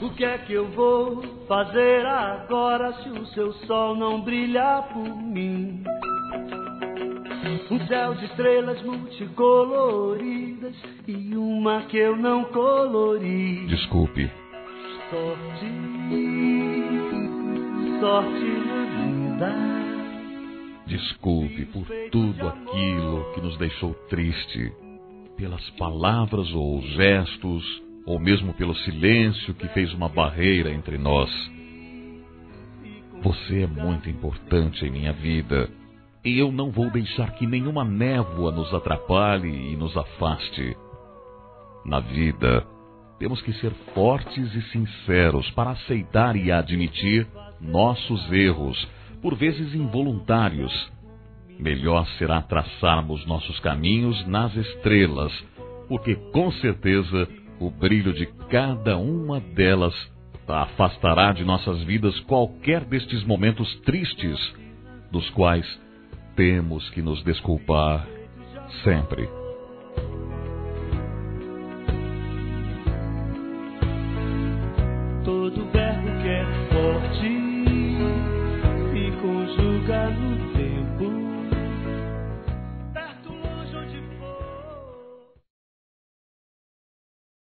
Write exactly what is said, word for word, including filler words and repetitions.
O que é que eu vou fazer agora se o seu sol não brilhar por mim? Um céu de estrelas multicoloridas e uma que eu não colori. Desculpe. Sorte, sorte linda. Desculpe por tudo aquilo que nos deixou triste, pelas palavras ou gestos, ou mesmo pelo silêncio que fez uma barreira entre nós. Você é muito importante em minha vida, e eu não vou deixar que nenhuma névoa nos atrapalhe e nos afaste. Na vida, temos que ser fortes e sinceros para aceitar e admitir nossos erros, por vezes involuntários. Melhor será traçarmos nossos caminhos nas estrelas, porque com certeza o brilho de cada uma delas afastará de nossas vidas qualquer destes momentos tristes, dos quais temos que nos desculpar sempre. Todo verbo que é forte